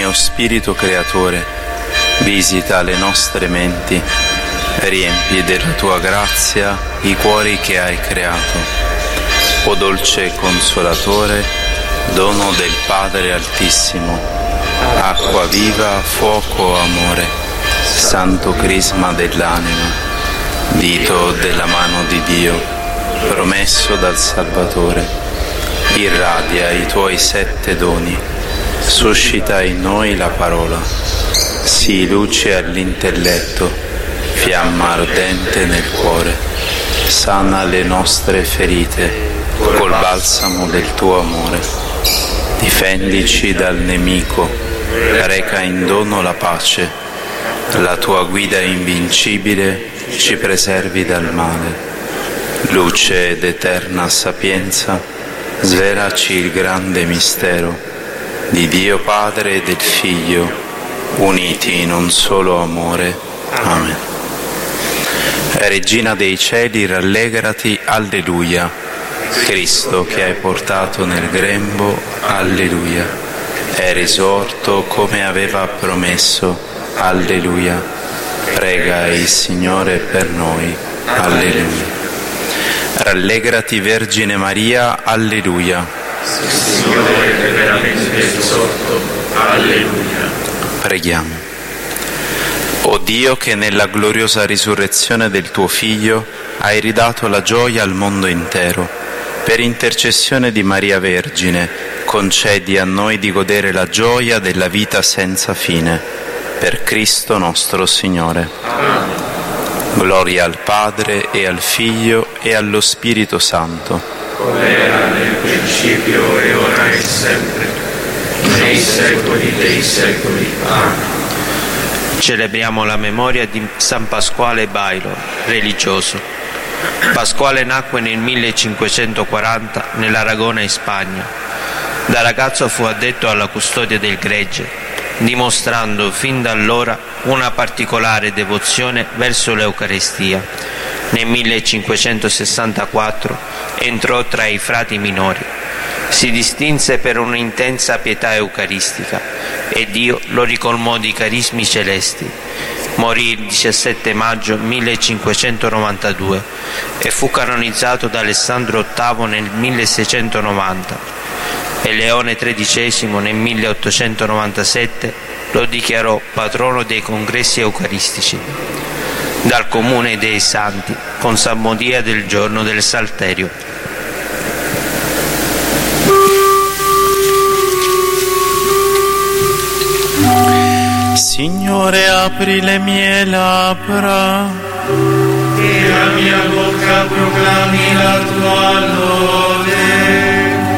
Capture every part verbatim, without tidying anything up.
mio spirito creatore, visita le nostre menti, riempi della tua grazia i cuori che hai creato. O dolce consolatore, dono del Padre Altissimo, acqua viva, fuoco, amore, santo crisma dell'anima, dito della mano di Dio, promesso dal Salvatore, irradia i tuoi sette doni, suscita in noi la parola, sii luce all'intelletto, fiamma ardente nel cuore, sana le nostre ferite col balsamo del tuo amore, difendici dal nemico, reca in dono la pace, la tua guida invincibile ci preservi dal male, luce ed eterna sapienza, svelaci il grande mistero di Dio Padre e del Figlio, uniti in un solo amore. Amen. Regina dei cieli, rallegrati, alleluia. Cristo che hai portato nel grembo, alleluia. È risorto come aveva promesso, alleluia. Prega il Signore per noi, alleluia. Rallegrati Vergine Maria, alleluia. Il Signore è veramente risorto, alleluia. Preghiamo. O Dio, che nella gloriosa risurrezione del tuo Figlio hai ridato la gioia al mondo intero, per intercessione di Maria Vergine, concedi a noi di godere la gioia della vita senza fine. Per Cristo nostro Signore. Amen. Gloria al Padre e al Figlio e allo Spirito Santo. Come era nel principio e ora e sempre, nei secoli dei secoli. Amen. Celebriamo la memoria di San Pasquale Bailo, religioso. Pasquale nacque nel millecinquecentoquaranta nell'Aragona, in Spagna. Da ragazzo fu addetto alla custodia del gregge, dimostrando fin da allora una particolare devozione verso l'Eucaristia. Nel millecinquecentosessantaquattro entrò tra i frati minori. Si distinse per un'intensa pietà eucaristica e Dio lo ricolmò di carismi celesti. Morì il diciassette maggio millecinquecentonovantadue e fu canonizzato da Alessandro ottavo nel milleseicentonovanta e Leone tredicesimo nel milleottocentonovantasette lo dichiarò patrono dei congressi eucaristici. Dal comune dei santi con salmodia del giorno del Salterio. Signore, apri le mie labbra e la mia bocca proclami la tua lode.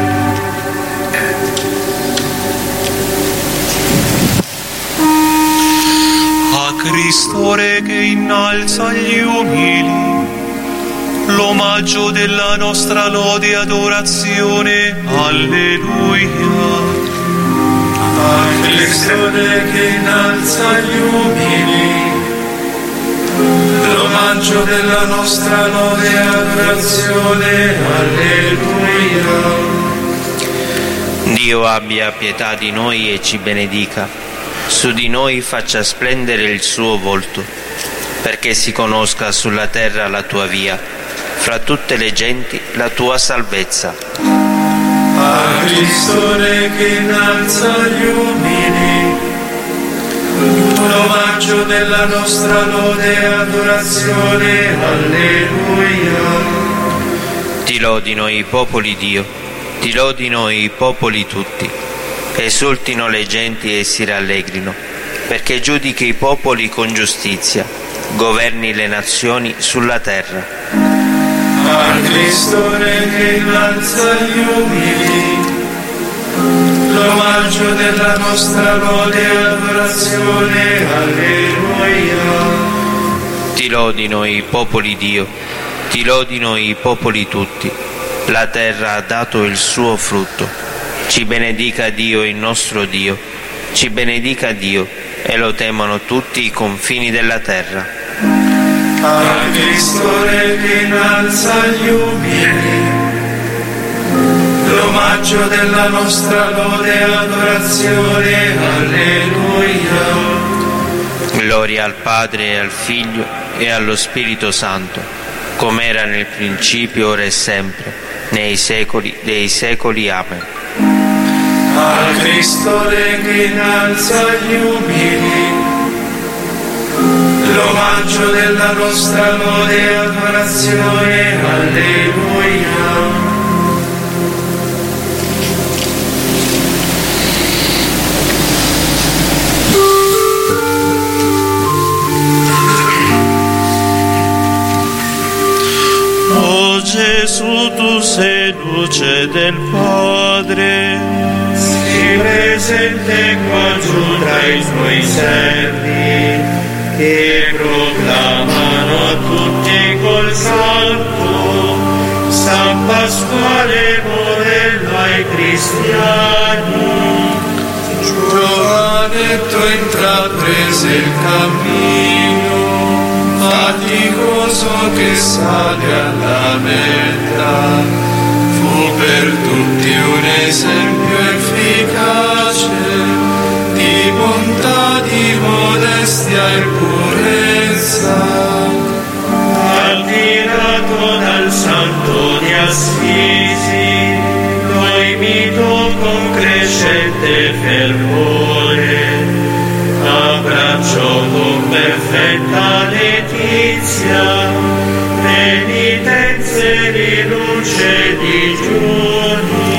A Cristo Re che innalza gli umili, l'omaggio della nostra lode e adorazione, alleluia. A Cristo Re che innalza gli umili, l'omaggio della nostra lode e adorazione, alleluia. Dio abbia pietà di noi e ci benedica, su di noi faccia splendere il suo volto, perché si conosca sulla terra la tua via, fra tutte le genti la tua salvezza. A Cristo Re che innalza gli umili, l'omaggio della nostra lode e adorazione, alleluia. Ti lodino i popoli Dio, ti lodino i popoli tutti, esultino le genti e si rallegrino, perché giudichi i popoli con giustizia, governi le nazioni sulla terra. A Cristo Re che innalza gli umili, l'omaggio della nostra lode e adorazione, alleluia. Ti lodino i popoli Dio, ti lodino i popoli tutti, la terra ha dato il suo frutto. Ci benedica Dio il nostro Dio, ci benedica Dio e lo temano tutti i confini della terra. A Cristo Re che innalza gli umili, l'omaggio della nostra lode e adorazione. Alleluia. Gloria al Padre e al Figlio e allo Spirito Santo, come era nel principio, ora e sempre, nei secoli dei secoli. Amen. A Cristo che innalza gli umili, l'omaggio della nostra lode e adorazione. Alleluia. O Gesù, tu sei luce del Padre, Si presente qua giù tra i tuoi servi, che proclamano a tutti col canto San Pasquale, modello ai cristiani. Giovanetto intraprese il cammino faticoso che sale alla meta, fu per tutti un esempio efficace di bontà, di modestia e purezza. Attirato dal santo di Assisi, lo imito con crescente fervore, abbracciò con perfetta letizia penitenze di luce di giorni.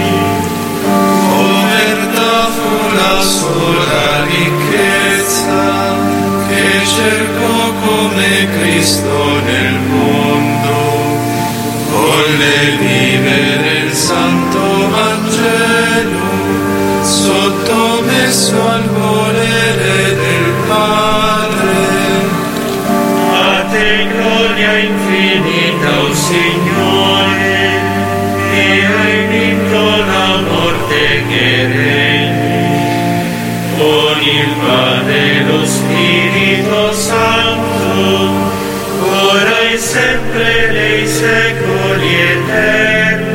Povertà fu la sola ricchezza che cercò come Cristo nel mondo, volle vivere il santo Vangelo sottomesso al volere del Padre. A te gloria infinita, o Signore, che hai vinto la morte che regni, con il Padre e lo Spirito Santo, ora e sempre nei secoli eterni.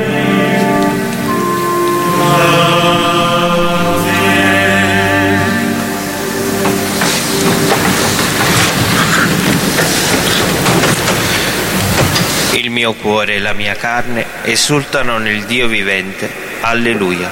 Il mio cuore e la mia carne esultano nel Dio vivente. Alleluia.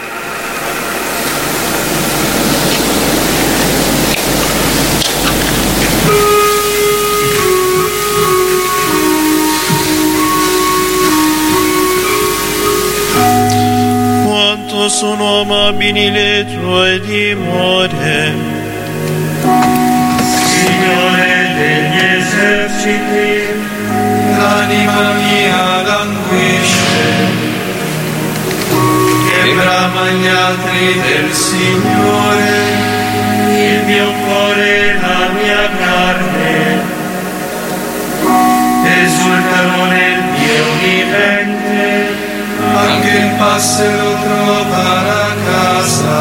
quanto sono amabili le tue dimore. Signore degli eserciti, l'anima mia languisce, che brama gli altri del Signore, il mio cuore e la mia carne esultano nel Dio vivente. Anche il passero trova la casa,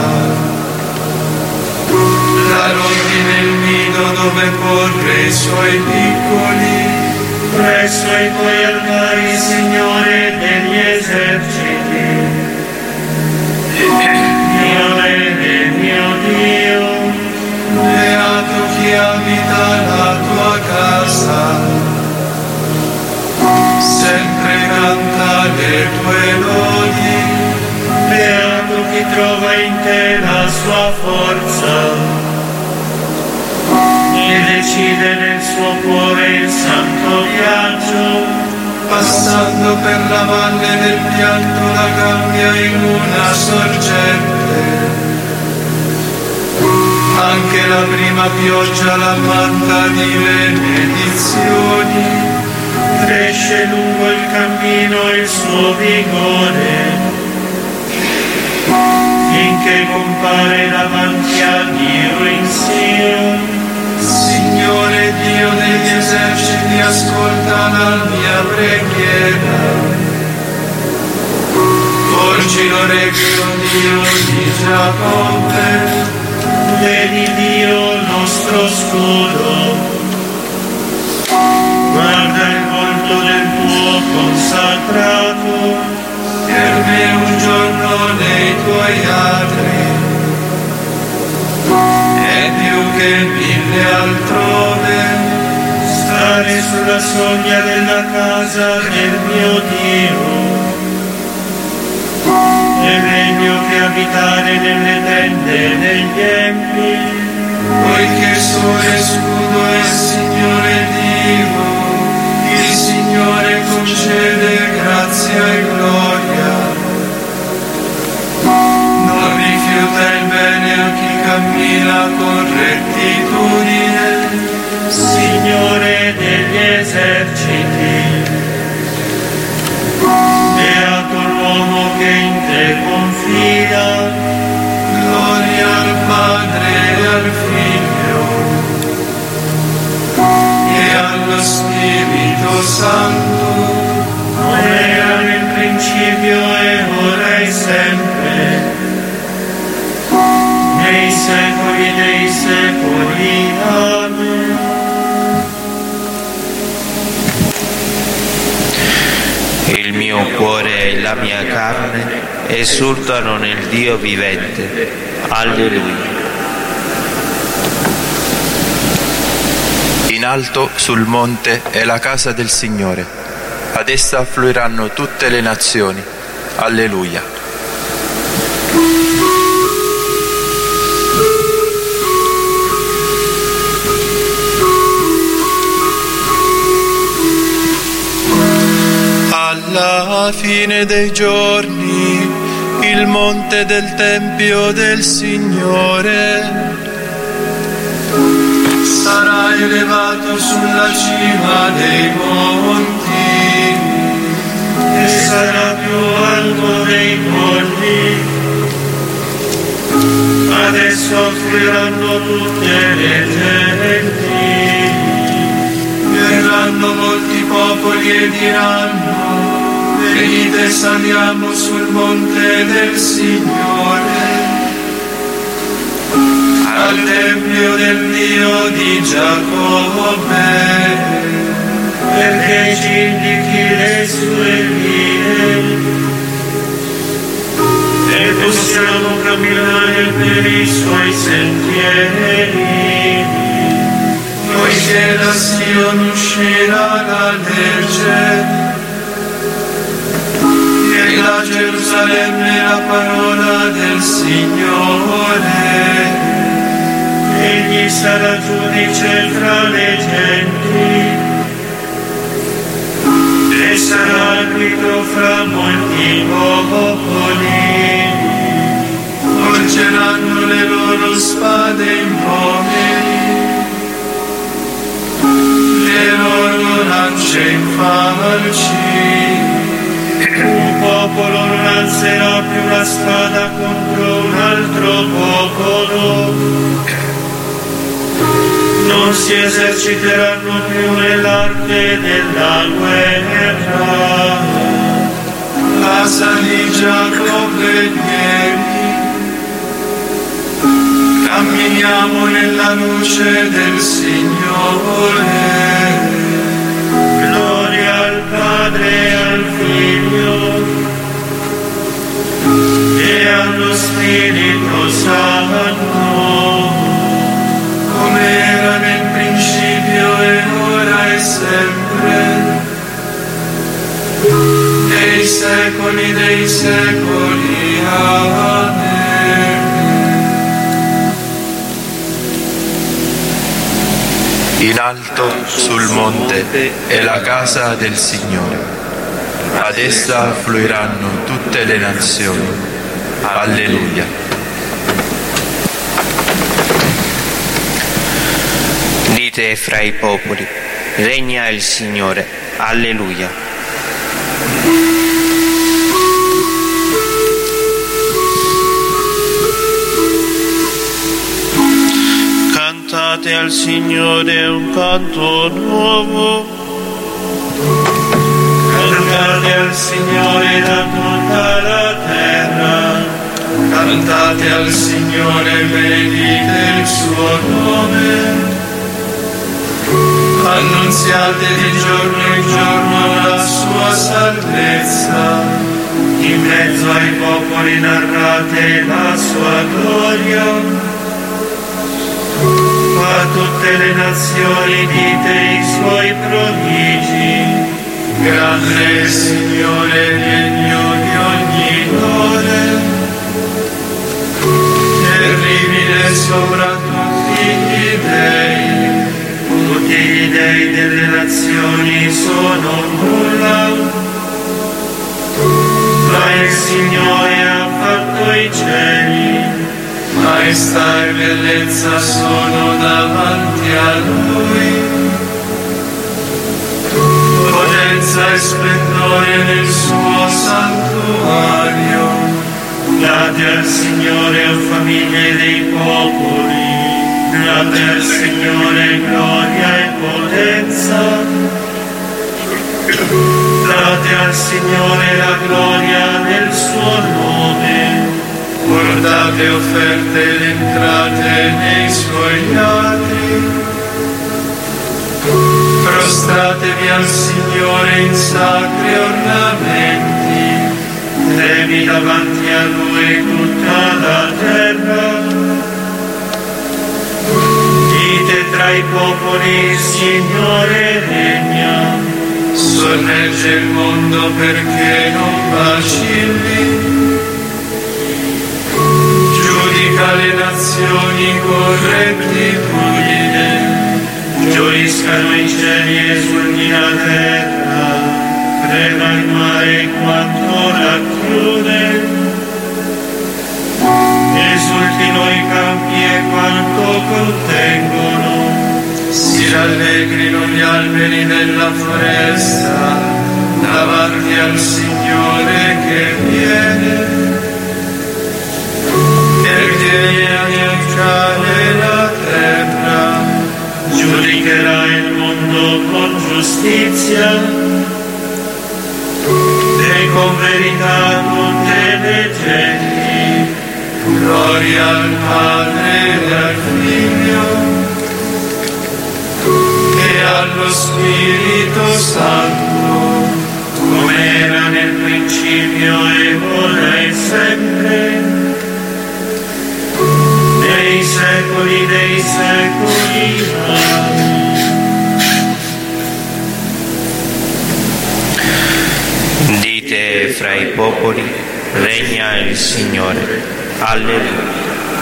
la rondine il nido dove porre i suoi piccoli. Presso i tuoi altari, Signore degli eserciti, mio Re e mio Dio, beato chi abita la tua casa, sempre canta le tue lodi, beato chi trova in te la sua forza e decide nel suo cuore il santo viaggio, passando per la valle del pianto la cambia in una sorgente, anche la prima pioggia la manda di benedizioni, cresce lungo il cammino il suo vigore, finché compare davanti a Dio in Sion. Signore Dio degli eserciti, ascolta la mia preghiera. Porgi l'orecchio, Dio di Giacobbe, vedi Dio nostro scudo. Guarda il volto del tuo consacrato, per me un giorno tuoi atri, è più che mille altrove stare sulla soglia della casa del mio Dio. È meglio che abitare nelle tende degli empi, poiché sole, scudo e Signore Dio, il Signore concede grazia e gloria. Non rifiuta il bene a chi cammina con rettitudine, Signore degli eserciti. Beato l'uomo che in te confida, gloria al Padre e al Figlio e allo Spirito Santo, come era nel principio e ora e sempre, nei secoli dei secoli. Amen. Il mio cuore e la mia carne esultano nel Dio vivente. Alleluia. In alto sul monte è la casa del Signore, ad essa affluiranno tutte le nazioni. Alleluia. Alla fine dei giorni, il monte del Tempio del Signore sarà elevato sulla cima dei monti e sarà più alto dei colli. Adesso offriranno tutte le genti, verranno molti popoli e diranno: venite, saliamo sul monte del Signore, al Tempio del Dio di Giacobbe, perché ci indichi le sue vie e possiamo camminare per i suoi sentieri. poiché da Sion uscirà la legge e da Gerusalemme la parola del Signore. Egli sarà giudice fra le genti e sarà arbitro fra molti popoli. Volgeranno le loro spade in pomeri, le loro lance in falci. Un popolo non alzerà più la spada contro un altro popolo, non si eserciteranno più nell'arte della guerra. Casa di Giacobbe, vieni, camminiamo nella luce del Signore. Gloria al Padre e al Figlio e allo Spirito Santo, Come era nel principio e ora e sempre, nei secoli dei secoli. Amen. In alto sul monte è la casa del Signore, ad essa affluiranno tutte le nazioni. Alleluia. Dite fra i popoli, regna il Signore. Alleluia. Cantate al Signore un canto nuovo, cantate al Signore da tutta la terra, Cantate al Signore, benedite il suo nome. Annunziate di giorno in giorno la sua salvezza. In mezzo ai popoli narrate la sua gloria, a tutte le nazioni dite i suoi prodigi. Grande Signore, degno di ogni lode, terribile sopra tutti gli dei. Tutti gli dei delle nazioni sono nulla, ma il Signore ha fatto i cieli. Maestà e bellezza sono davanti a Lui, potenza e splendore nel suo santuario. Date al Signore, o famiglie dei popoli, date al Signore gloria e potenza. Date al Signore la gloria del suo nome. Portate offerte ed entrate nei suoi atri. Prostratevi al Signore in sacri ornamenti. Tremi davanti a Lui tutta la terra. Dite tra i popoli, il Signore regna. Sorregge il mondo perché non vacilli. Giudica le nazioni con rettitudine. Gioiscano i cieli, esulti la terra. Trema il mare quanto racchiude. Esultino i campi e quanto contengono. Si rallegrino gli alberi della foresta davanti al Signore che viene, perché viene a giudicare la terra, giudicherà il mondo con giustizia e con verità tutte le genti. Gloria al Padre e al Figlio allo Spirito Santo, come era nel principio e ora e sempre, nei secoli dei secoli. Amen. Dite fra i popoli, regna il Signore. Alleluia.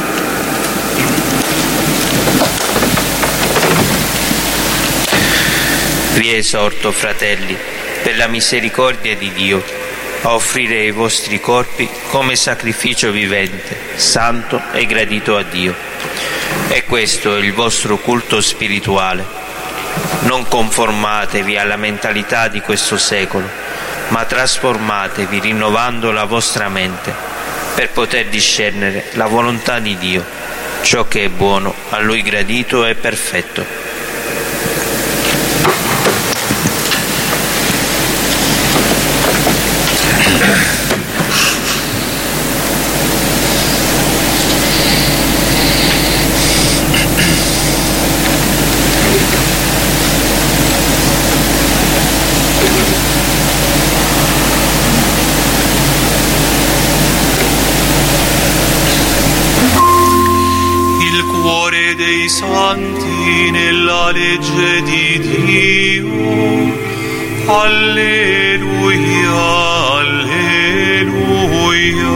Vi esorto, fratelli, per la misericordia di Dio, a offrire i vostri corpi come sacrificio vivente, santo e gradito a Dio. E questo è il vostro culto spirituale. Non conformatevi alla mentalità di questo secolo, ma trasformatevi rinnovando la vostra mente, per poter discernere la volontà di Dio, ciò che è buono, a Lui gradito e perfetto. Dei santi nella legge di Dio. Alleluia, alleluia.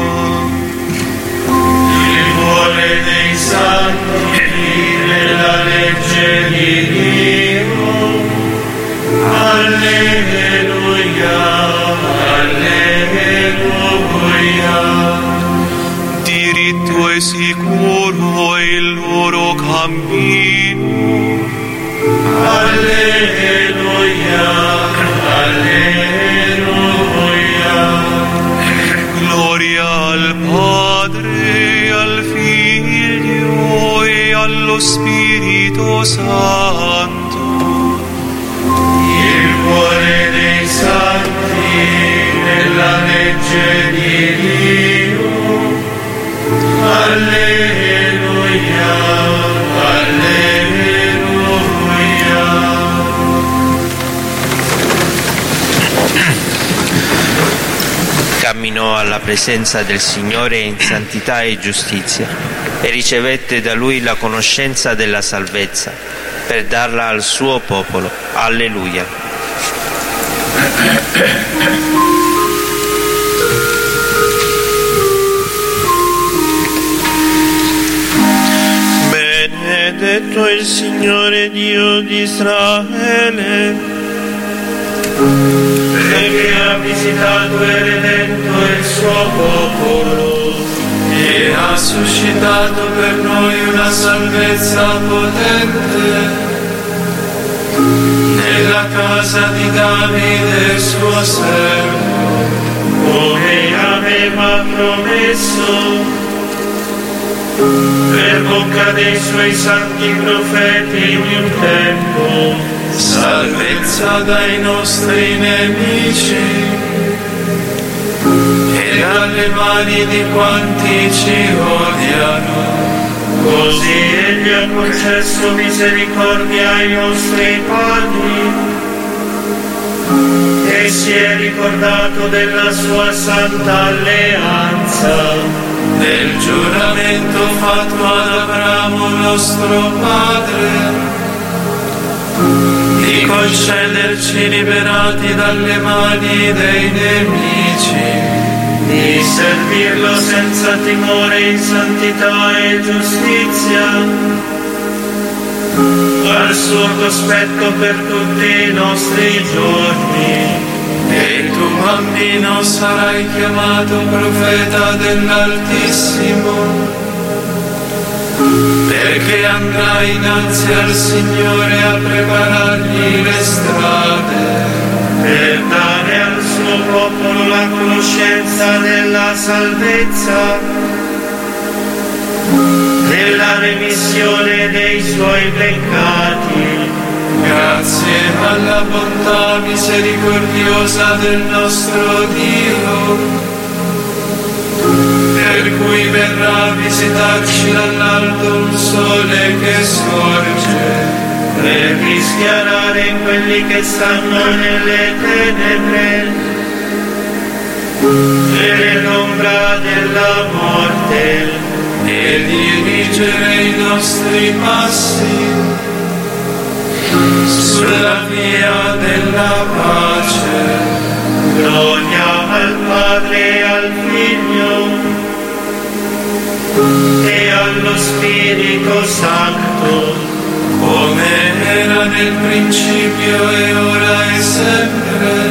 Il cuore dei santi nella legge di Dio. Alleluia, alleluia. Diritto e sicuro è il loro cammino. Alleluia, alleluia. Gloria al Padre, al Figlio e allo Spirito Santo. Il cuore dei santi nella legge di Dio. Alleluia, alleluia. camminò alla presenza del Signore in santità e giustizia e ricevette da Lui la conoscenza della salvezza per darla al suo popolo. Alleluia. Benedetto il Signore Dio di Israele, perché ha visitato e redento il suo popolo e ha suscitato per noi una salvezza potente nella casa di Davide suo servo, come aveva promesso per bocca dei suoi santi profeti in un tempo. Salvezza dai nostri nemici e dalle mani di quanti ci odiano. Così Egli ha concesso misericordia ai nostri padri e si è ricordato della sua santa alleanza, del giuramento fatto ad Abramo nostro padre, di concederci liberati dalle mani dei nemici, di servirlo senza timore in santità e giustizia, al suo cospetto per tutti i nostri giorni. E il tuo bambino sarai chiamato profeta dell'Altissimo, perché andrà innanzi al Signore a preparargli le strade, per dare al suo popolo la conoscenza della salvezza, della remissione dei suoi peccati, grazie alla bontà misericordiosa del nostro Dio, per cui verrà a visitarci dall'alto un sole che sorge, per rischiarare quelli che stanno nelle tenebre e nell'ombra della morte, e dirigere i nostri passi sulla via della pace. Gloria al Padre e al Figlio e allo Spirito Santo, come era nel principio e ora e sempre,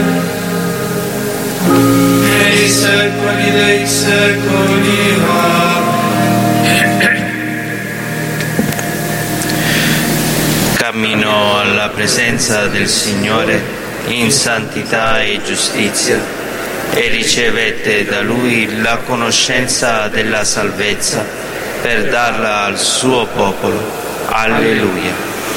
nei secoli dei secoli. Amen. Camminò alla presenza del Signore in santità e giustizia e ricevette da Lui la conoscenza della salvezza per darla al suo popolo. Alleluia.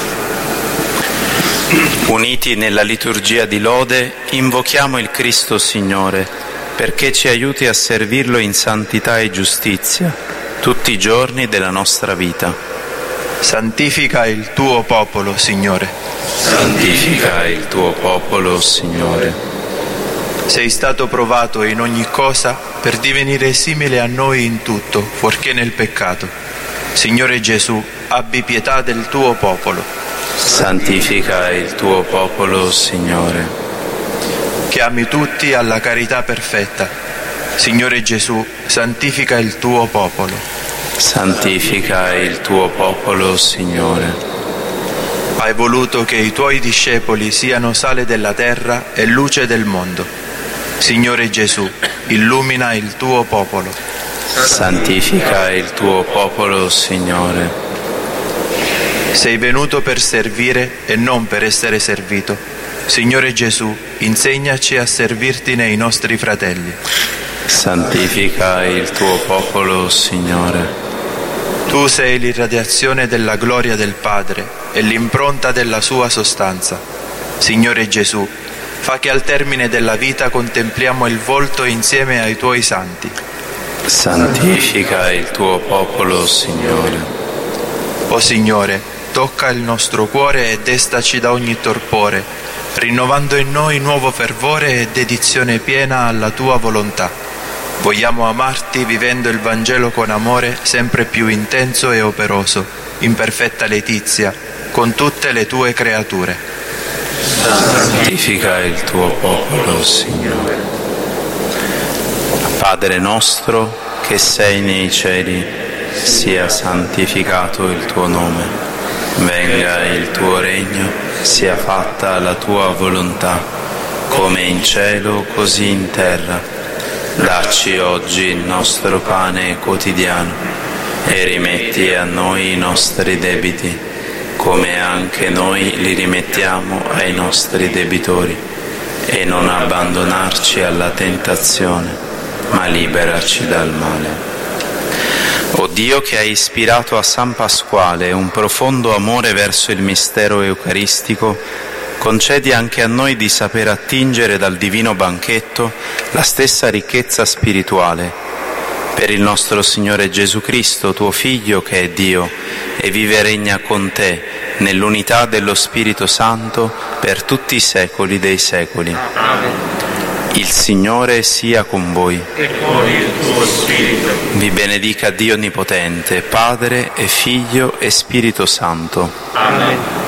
Uniti nella liturgia di lode, invochiamo il Cristo Signore, perché ci aiuti a servirlo in santità e giustizia tutti i giorni della nostra vita. Santifica il tuo popolo, Signore. Santifica il tuo popolo, Signore. Sei stato provato in ogni cosa per divenire simile a noi in tutto, fuorché nel peccato. Signore Gesù, abbi pietà del tuo popolo. Santifica il tuo popolo, Signore. Chiami tutti alla carità perfetta. Signore Gesù, santifica il tuo popolo. Santifica il tuo popolo, Signore. Hai voluto che i tuoi discepoli siano sale della terra e luce del mondo. Signore Gesù, illumina il tuo popolo. Santifica il tuo popolo, Signore. Sei venuto per servire e non per essere servito. Signore Gesù, insegnaci a servirti nei nostri fratelli. Santifica il tuo popolo, Signore. Tu sei l'irradiazione della gloria del Padre e l'impronta della sua sostanza. Signore Gesù, fa che al termine della vita contempliamo il volto insieme ai tuoi santi. Santifica il tuo popolo, Signore. O Signore, tocca il nostro cuore e destaci da ogni torpore, rinnovando in noi nuovo fervore e dedizione piena alla tua volontà. Vogliamo amarti vivendo il Vangelo con amore sempre più intenso e operoso, in perfetta letizia, con tutte le tue creature. Santifica il tuo popolo, Signore. Padre nostro che sei nei cieli, sia santificato il tuo nome. Venga il tuo regno, sia fatta la tua volontà, come in cielo così in terra. Dacci oggi il nostro pane quotidiano e rimetti a noi i nostri debiti, come anche noi li rimettiamo ai nostri debitori, e non abbandonarci alla tentazione, ma liberaci dal male. O Dio, che hai ispirato a San Pasquale un profondo amore verso il mistero eucaristico, concedi anche a noi di saper attingere dal divino banchetto la stessa ricchezza spirituale. Per il nostro Signore Gesù Cristo, tuo Figlio, che è Dio, e vive e regna con te nell'unità dello Spirito Santo per tutti i secoli dei secoli. Amen. Il Signore sia con voi. E con il tuo spirito. Vi benedica Dio Onnipotente, Padre e Figlio e Spirito Santo. Amen.